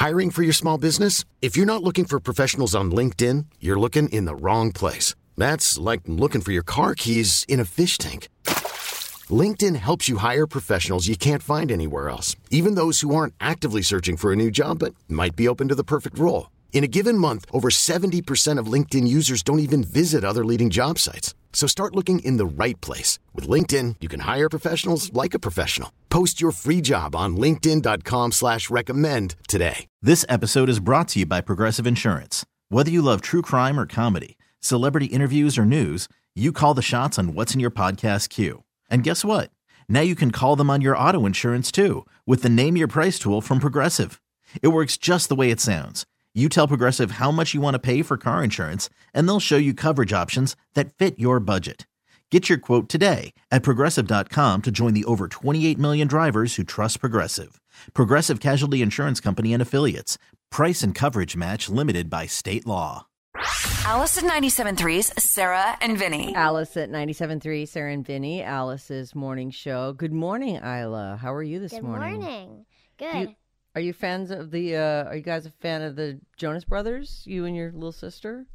Hiring for your small business? If you're not looking for professionals on LinkedIn, you're looking in the wrong place. That's like looking for your car keys in a fish tank. LinkedIn helps you hire professionals you can't find anywhere else, even those who aren't actively searching for a new job but might be open to the perfect role. In a given month, over 70% of LinkedIn users don't even visit other leading job sites. So start looking in the right place. With LinkedIn, you can hire professionals like a professional. Post your free job on linkedin.com/recommend today. This episode is brought to you by Progressive Insurance. Whether you love true crime or comedy, celebrity interviews or news, you call the shots on what's in your podcast queue. And guess what? Now you can call them on your auto insurance too with the Name Your Price tool from Progressive. It works just the way it sounds. You tell Progressive how much you want to pay for car insurance, and they'll show you coverage options that fit your budget. Get your quote today at Progressive.com to join the over 28 million drivers who trust Progressive. Progressive Casualty Insurance Company and Affiliates. Price and coverage match limited by state law. Alice at 97.3's Sarah and Vinny. Alice at 97.3, Sarah and Vinny, Alice's morning show. Good morning, Isla. How are you this morning? Good morning. Good. Are you fans of are you guys a fan of the Jonas Brothers? You and your little sister?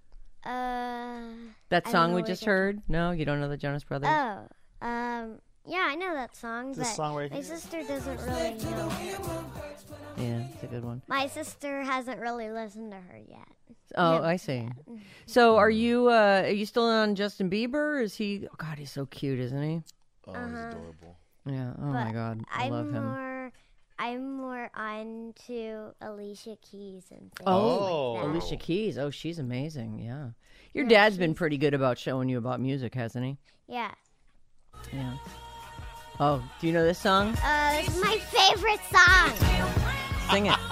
That song we just heard? No, you don't know the Jonas Brothers? Oh, yeah, I know that song, but my sister doesn't really know. Yeah, it's a good one. My sister hasn't really listened to her yet. Oh, I see. So are you still on Justin Bieber? Is he? Oh God, he's so cute, isn't he? Oh, he's adorable. Yeah. Oh my God, I love him. I'm more on to Alicia Keys and things like that. Alicia Keys. Oh, she's amazing. Yeah. Your dad's been pretty good about showing you about music, hasn't he? Yeah. Yeah. Oh, do you know this song? It's my favorite song. Sing it.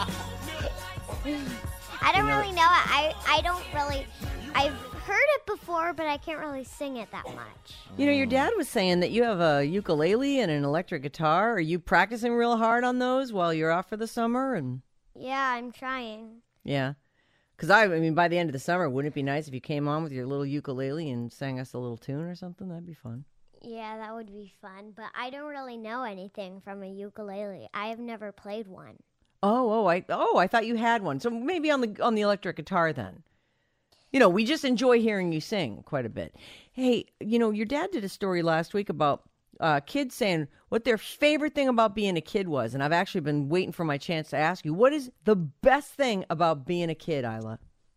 I don't really know it. I've heard it before, but I can't really sing it that much. You know, your dad was saying that you have a ukulele and an electric guitar. Are you practicing real hard on those while you're off for the summer? And yeah, I'm trying. Yeah. Because, I mean, by the end of the summer, wouldn't it be nice if you came on with your little ukulele and sang us a little tune or something? That'd be fun. Yeah, that would be fun. But I don't really know anything from a ukulele. I have never played one. I thought you had one. So maybe on the electric guitar then. You know, we just enjoy hearing you sing quite a bit. Hey, you know, your dad did a story last week about kids saying what their favorite thing about being a kid was. And I've actually been waiting for my chance to ask you, what is the best thing about being a kid, Isla?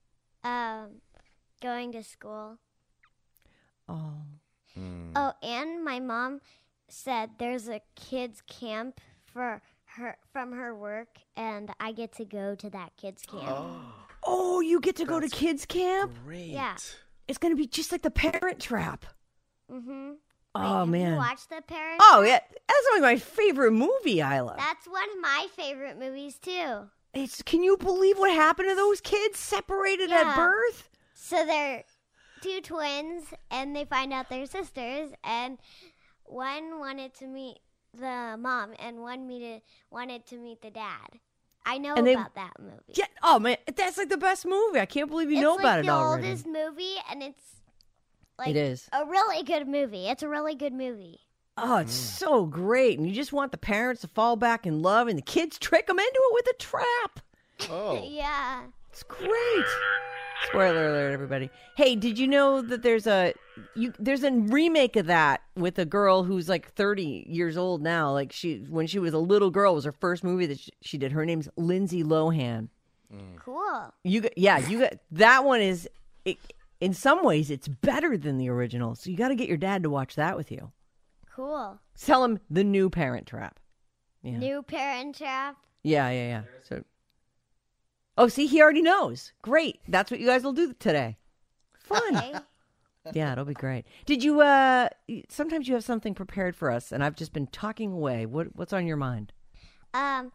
Going to school. Oh. Oh, and my mom said there's a kids camp from her work, and I get to go to that kids camp. Oh, you get to go to kids camp? Great. Yeah. It's going to be just like The Parent Trap. Mm-hmm. Oh, man. Have you watched The Parent Oh, Trap? yeah. That's one of my favorite movie, Isla. That's one of my favorite movies, too. Can you believe what happened to those kids separated at birth? So they're two twins, and they find out they're sisters, and one wanted to meet the mom, and one wanted to meet the dad. I know about that movie. Yeah. Oh, man. That's like the best movie. I can't believe you know about it already. It's like the oldest movie, and it's like it is a really good movie. It's a really good movie. Oh, it's so great. And you just want the parents to fall back in love, and the kids trick them into it with a trap. Oh. Yeah. It's great. Spoiler alert, everybody. Hey, did you know that there's a remake of that with a girl who's like 30 years old now? Like when she was a little girl, was her first movie that she did. Her name's Lindsay Lohan. Cool. You got that one is in some ways it's better than the original. So you got to get your dad to watch that with you. Cool. Tell him the new Parent Trap. Yeah. New Parent Trap. Yeah. So. Oh, see, he already knows. Great. That's what you guys will do today. Fun. Okay. Yeah, it'll be great. Did you, sometimes you have something prepared for us, and I've just been talking away. What's on your mind? Well,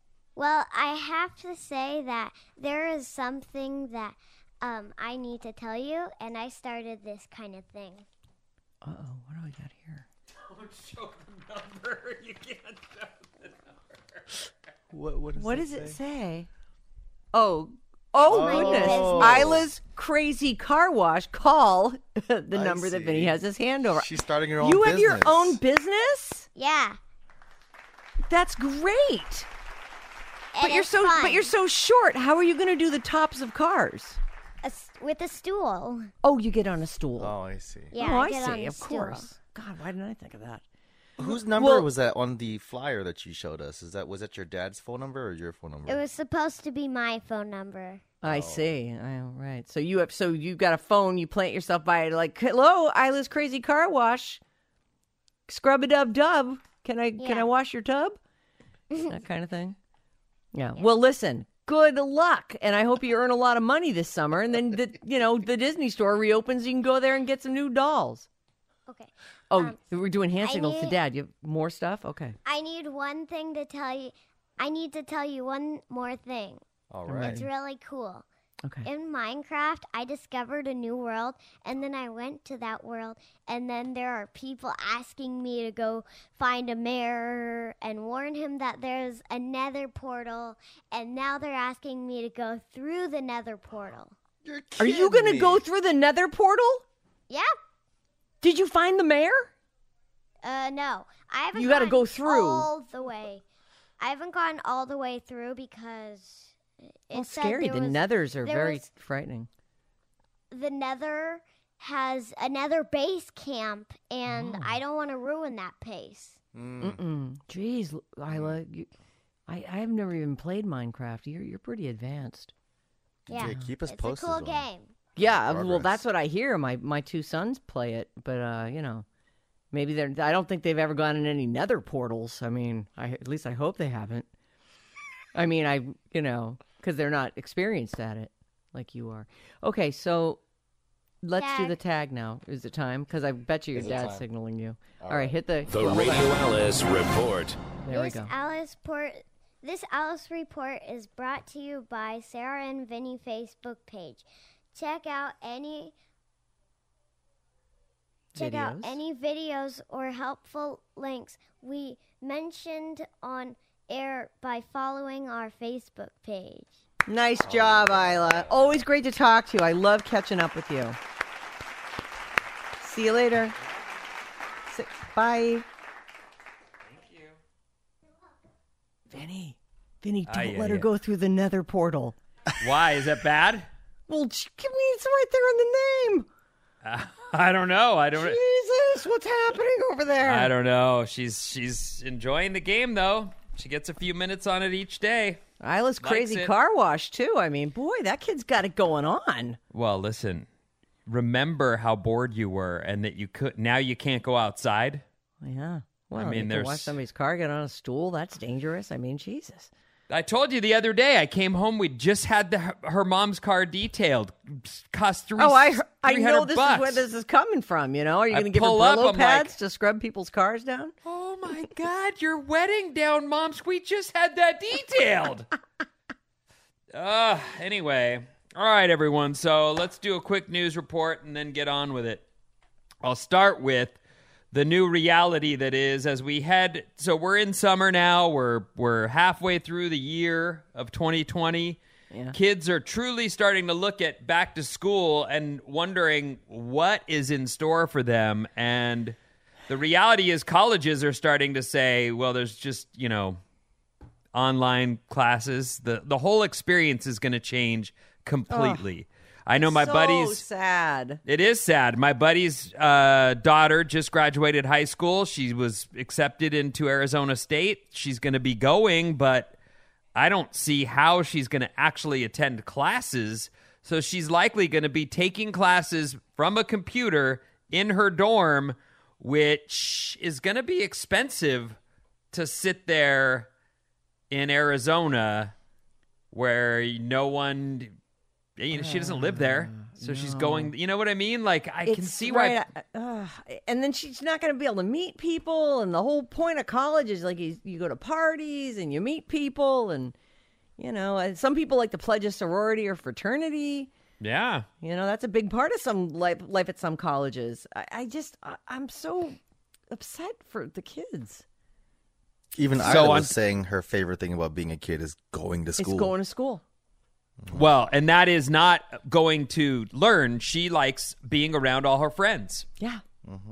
I have to say that there is something that I need to tell you, and I started this kind of thing. Uh-oh, what do I got here? Don't show the number. You can't show the number. What does it say? Oh, goodness. Isla's Crazy Car Wash. Call the number that Vinny has his hand over. She's starting her own business. You have your own business? Yeah. That's great. But you're so short. How are you going to do the tops of cars? With a stool. Oh, you get on a stool. Oh, I see. Yeah, oh, I get on see. a Of stool. course. God, why didn't I think of that? Whose number was that on the flyer that you showed us? Was that your dad's phone number or your phone number? It was supposed to be my phone number. I see. Right. So you've got a phone. You plant yourself by it. Like, hello, Isla's Crazy Car Wash. Scrub-a-dub-dub. Can I wash your tub? That kind of thing. Yeah. Well, listen. Good luck, and I hope you earn a lot of money this summer. And then the Disney store reopens. You can go there and get some new dolls. Okay. Oh, we're doing hand signals to Dad. You have more stuff? Okay. I need one thing to tell you. I need to tell you one more thing. All right. It's really cool. Okay. In Minecraft, I discovered a new world, and then I went to that world, and then there are people asking me to go find a mayor and warn him that there's a nether portal, and now they're asking me to go through the nether portal. Are you going to go through the nether portal? Yeah. Did you find the mayor? No. I haven't You gotta gone go through. all the way. I haven't gone all the way through because It's scary. The nethers are very frightening. The nether has a nether base camp, and I don't want to ruin that base. Jeez, Isla, I've never even played Minecraft. You're pretty advanced. Yeah, Okay, keep us it's posted a cool on game. Yeah, well, progress. that's what I hear. My two sons play it, but maybe I don't think they've ever gone in any nether portals. I mean, at least I hope they haven't. I mean, because they're not experienced at it like you are. Okay, so let's do the tag now. Is it time? Because I bet you your dad's signaling you. All right, hit the Radio Alice Report. There we go. This Alice Report is brought to you by Sarah and Vinny Facebook page. Check out any videos or helpful links we mentioned on air by following our Facebook page. Nice job, Isla. Always great to talk to you. I love catching up with you. See you later. Bye. Vinny, don't let her go through the nether portal. Why? Is that bad? Well, it's right there on the name. I don't know. Jesus, what's happening over there? I don't know. She's enjoying the game, though. She gets a few minutes on it each day. Isla's Crazy Car Wash, too. I mean, boy, that kid's got it going on. Well, listen. Remember how bored you were and that now you can't go outside? Yeah. Well, I mean, you can watch somebody's car get on a stool. That's dangerous. I mean, Jesus. I told you the other day, I came home, we just had her mom's car detailed. Cost $300. I know this is where this is coming from, Are you going to give her Brillo pads to scrub people's cars down? Oh, my God, your wedding down, Moms. We just had that detailed. Anyway. All right, everyone. So let's do a quick news report and then get on with it. I'll start with the new reality that is as we head. So we're in summer now. We're halfway through the year of 2020. Yeah. Kids are truly starting to look at back to school and wondering what is in store for them. And the reality is colleges are starting to say, well, there's just, online classes. The whole experience is going to change completely. I know my buddies. So sad. It is sad. My buddy's daughter just graduated high school. She was accepted into Arizona State. She's going to be going, but I don't see how she's going to actually attend classes. So she's likely going to be taking classes from a computer in her dorm, which is going to be expensive to sit there in Arizona where no one... she doesn't live there, so she's going. You know what I mean? Like I can see why. And then she's not going to be able to meet people. And the whole point of college is like you go to parties and you meet people, and and some people like to pledge a sorority or fraternity. Yeah, that's a big part of some life at some colleges. I'm so upset for the kids. Even Isla was saying her favorite thing about being a kid is going to school. It's going to school. Well, and that is not going to learn. She likes being around all her friends. Yeah. Mm-hmm.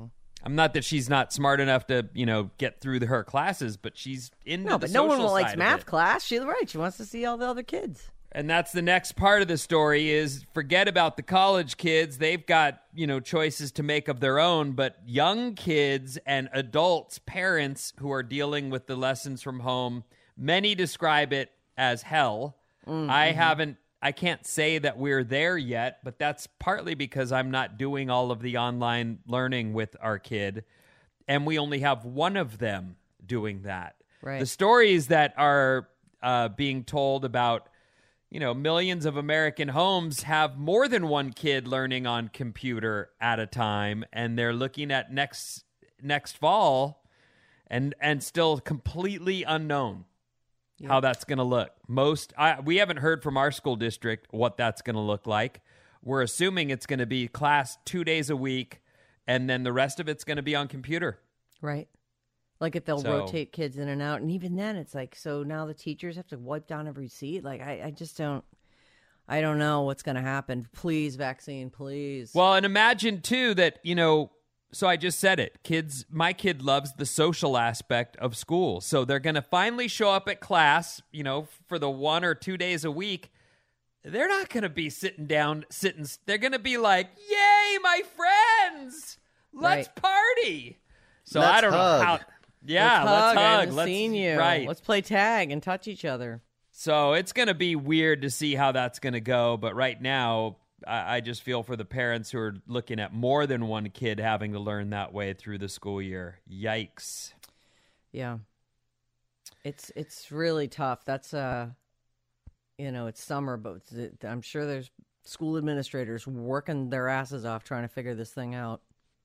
I'm not that she's not smart enough to, get through her classes, but she's into No, the but no one social likes side of math it. class. She's right. She wants to see all the other kids. And that's the next part of the story is forget about the college kids. They've got, choices to make of their own, but young kids and adults, parents who are dealing with the lessons from home, many describe it as hell. I can't say that we're there yet, but that's partly because I'm not doing all of the online learning with our kid, and we only have one of them doing that. Right. The stories that are being told about millions of American homes have more than one kid learning on computer at a time, and they're looking at next fall and still completely unknown how that's going to look. We haven't heard from our school district what that's going to look like. We're assuming it's going to be class 2 days a week, and then the rest of it's going to be on computer. Right. Like if they'll rotate kids in and out. And even then, it's like, so now the teachers have to wipe down every seat. Like, I just don't know what's going to happen. Please, vaccine, please. Well, and imagine, too, that, so I just said it. My kid loves the social aspect of school. So they're going to finally show up at class, for the 1 or 2 days a week. They're not going to be sitting. They're going to be like, yay, my friends. Let's party. So I don't know how. Yeah, let's hug. I haven't seen you. Right. Let's play tag and touch each other. So it's going to be weird to see how that's going to go. But right now, I just feel for the parents who are looking at more than one kid having to learn that way through the school year. Yikes. Yeah. It's really tough. That's, it's summer, but I'm sure there's school administrators working their asses off trying to figure this thing out.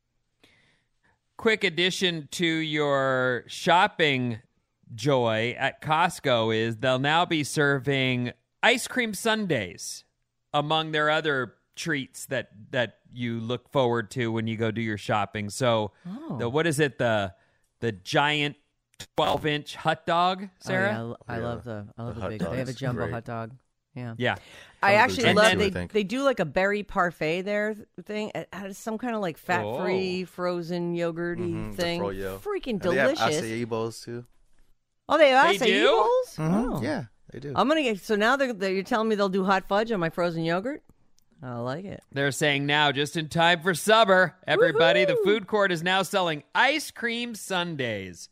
Quick addition to your shopping joy at Costco is they'll now be serving ice cream sundaes among their other treats that you look forward to when you go do your shopping. So what is it? The giant 12-inch hot dog, Sarah? Oh, yeah. I love the big. They have a jumbo hot dog. Yeah. Yeah. I actually love they they do like a berry parfait there thing. It has some kind of like fat-free frozen yogurty thing. Freaking and delicious. They have acai bowls too. Oh, they have They acai do? bowls? Mm-hmm. Oh. Yeah, they do. I'm gonna get. So now you're telling me they'll do hot fudge on my frozen yogurt? I like it. They're saying now, just in time for summer, everybody, the Woohoo! food court is now selling ice cream sundaes.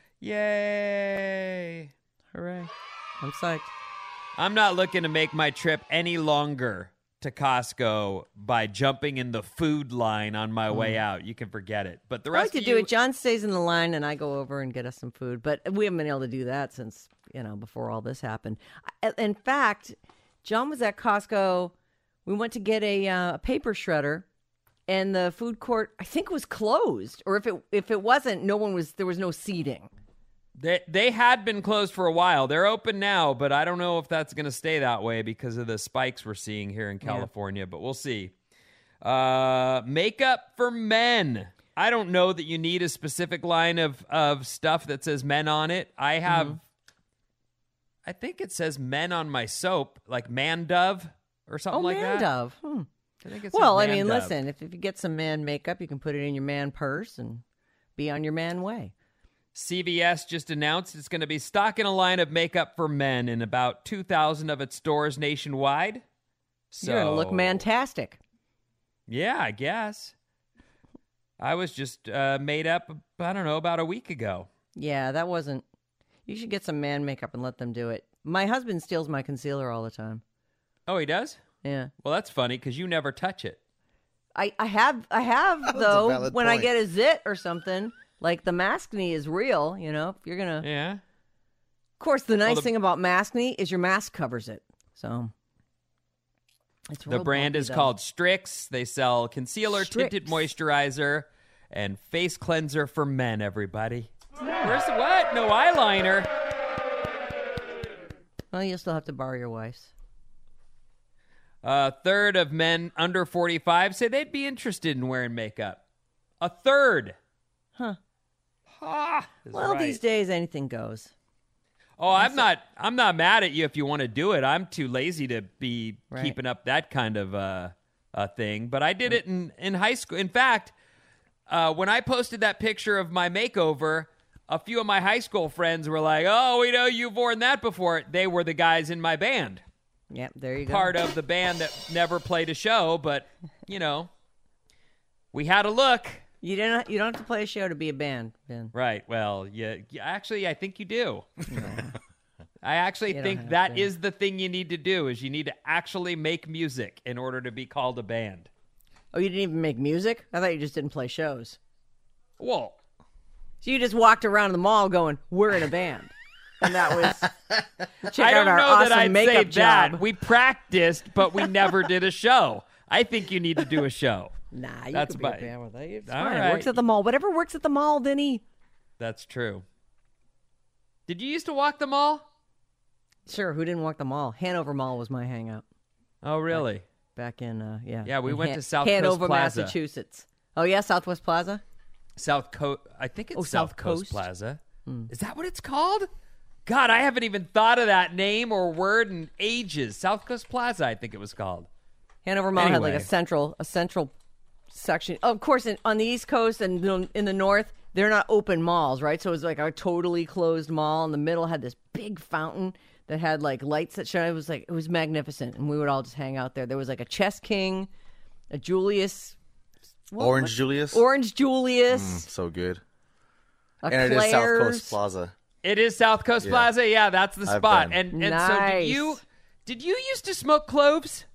Yay. Hooray. I'm psyched. I'm not looking to make my trip any longer to Costco by jumping in the food line on my way out. You can forget it. But the I rest like to of do you, it. John stays in the line, and I go over and get us some food. But we haven't been able to do that since, before all this happened. In fact, John was at Costco. We went to get a paper shredder, and the food court, I think, was closed. Or if it wasn't, there was no seating. They had been closed for a while. They're open now, but I don't know if that's going to stay that way because of the spikes we're seeing here in California, but we'll see. Makeup for men. I don't know that you need a specific line of stuff that says men on it. I have, I think it says men on my soap, like Man Dove or something like that. Man Dove. I think it says Well, I Man mean, Dove. listen, if you get some man makeup, you can put it in your man purse and be on your man way. CVS just announced it's going to be stocking a line of makeup for men in about 2,000 of its stores nationwide. So, You're going to look mantastic. Yeah, I guess. I was just made up, I don't know, about a week ago. Yeah, that wasn't... You should get some man makeup and let them do it. My husband steals my concealer all the time. Oh, he does? Yeah. Well, that's funny because you never touch it. I have though, valid when I point. get a zit or something, like the Maskne is real, if you're going to... Yeah. Of course, the nice the- thing about Maskne is your mask covers it. So... It's The real brand bumpy, is though. called Strix. They sell concealer, tinted Strix. moisturizer, and face cleanser for men, everybody. Where's the what? No eyeliner. Well, you'll still have to borrow your wife's. A third of men under 45 say they'd be interested in wearing makeup. A third. Huh. Is Well, right. these days, anything goes. Oh, I'm not mad at you if you want to do it. I'm too lazy to be Right. keeping up that kind of thing. But I did it in high school. In fact, when I posted that picture of my makeover, a few of my high school friends were like, "Oh, we know you've worn that before." They were the guys in my band. Yep, there you go. Part of the band that never played a show, but, you know, we had a look. You don't have to play a show to be a band, Ben. Right. Well, yeah. Actually, I think you do. I actually You don't think have that to. is the thing you need to do, is you need to actually make music in order to be called a band. Oh, you didn't even make music? I thought you just didn't play shows. Well, So you just walked around the mall going, "We're in a band," and that was. Check I out don't our know awesome that I'd say makeup job. that. We practiced, but we never did a show. I think you need to do a show. Nah, you That's could be a my- band with it. It's All fine. right. It works at the mall. Whatever works at the mall, Vinny. That's true. Did you used to walk the mall? Sure, who didn't walk the mall? Hanover Mall was my hangout Oh, really? back in, yeah. Yeah, we in went to South Coast Hanover, Plaza. Massachusetts. Oh, yeah, Southwest Plaza? South Coast. I think it's Oh, South Coast Coast? Plaza. Is that what it's called? God, I haven't even thought of that name or word in ages. South Coast Plaza, I think it was called. Hanover Mall had like Anyway. a central section. Of course, on the East Coast and in the North, they're not open malls, right? So it was like a totally closed mall. In the middle had this big fountain that had like lights that shone. It was magnificent, and we would all just hang out there. There was like a Chess King, a Julius, Orange Julius. Orange Julius, So good. a And it is South Claire's. Coast Plaza. It is South Coast Plaza. Yeah, that's the I've spot. been. And so did you used to smoke cloves?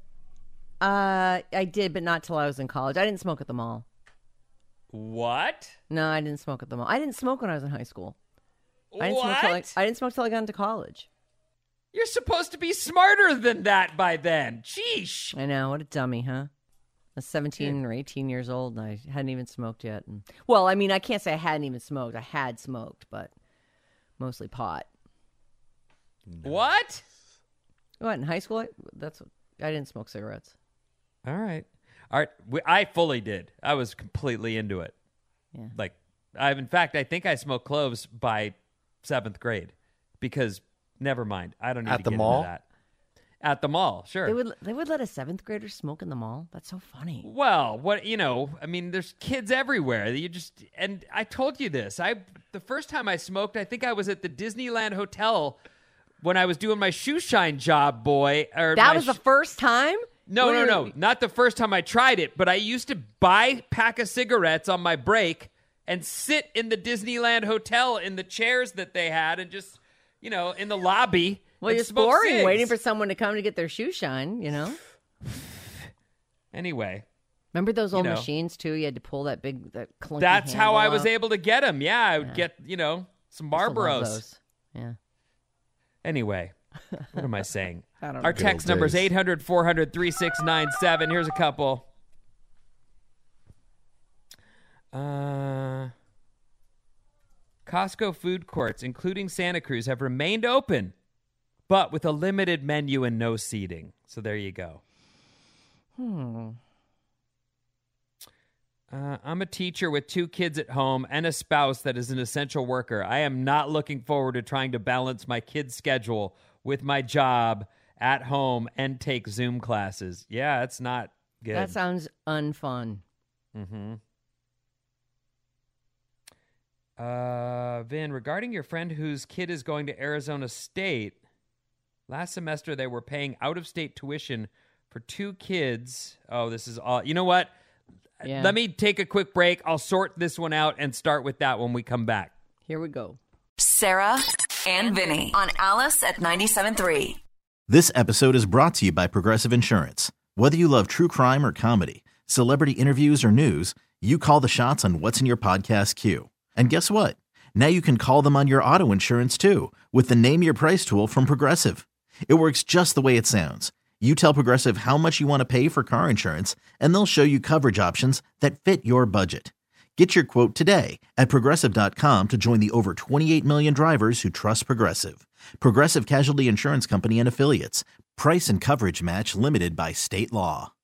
I did, but not till I was in college. I didn't smoke at the mall. What? No, I didn't smoke at the mall. I didn't smoke when I was in high school. I didn't What? smoke till I got into college. You're supposed to be smarter than that by then. Sheesh. I know, what a dummy, huh? I was 17 or 18 years old, and I hadn't even smoked yet. And, well, I mean, I can't say I hadn't even smoked. I had smoked, but mostly pot. What? What, in high school? I didn't smoke cigarettes. All right. I fully did. I was completely into it. Yeah. Like, in fact, I think I smoked cloves by 7th grade because, never mind. I don't need At to the get mall? into that. At the mall, sure. They would let a 7th grader smoke in the mall? That's so funny. Well, I mean, there's kids everywhere. And I told you this. The first time I smoked, I think I was at the Disneyland Hotel when I was doing my shoe shine job, boy. That was the first time? No. Not the first time I tried it, but I used to buy a pack of cigarettes on my break and sit in the Disneyland Hotel in the chairs that they had and just, in the lobby. Well, and it's smoke boring cigs. waiting for someone to come to get their shoe shine, Anyway. Remember those old know. machines, too? You had to pull that clunky That's how handle I was out. able to get them. Yeah, I would get, some Used to love Marlboros. those. Yeah. Anyway, what am I saying? I don't know. Our Good text old number is days. 800-400-3697. Here's a couple. Costco food courts, including Santa Cruz, have remained open, but with a limited menu and no seating. So there you go. I'm a teacher with 2 kids at home and a spouse that is an essential worker. I am not looking forward to trying to balance my kids' schedule with my job at home and take Zoom classes. Yeah, it's not good. That sounds unfun. Vin, regarding your friend whose kid is going to Arizona State, last semester they were paying out-of-state tuition for 2 kids. Oh, this is all. You know what? Yeah. Let me take a quick break. I'll sort this one out and start with that when we come back. Here we go. Sarah and Vinny on Alice at 97.3. This episode is brought to you by Progressive Insurance. Whether you love true crime or comedy, celebrity interviews or news, you call the shots on what's in your podcast queue. And guess what? Now you can call them on your auto insurance too with the Name Your Price tool from Progressive. It works just the way it sounds. You tell Progressive how much you want to pay for car insurance, and they'll show you coverage options that fit your budget. Get your quote today at Progressive.com to join the over 28 million drivers who trust Progressive. Progressive Casualty Insurance Company and Affiliates. Price and coverage match limited by state law.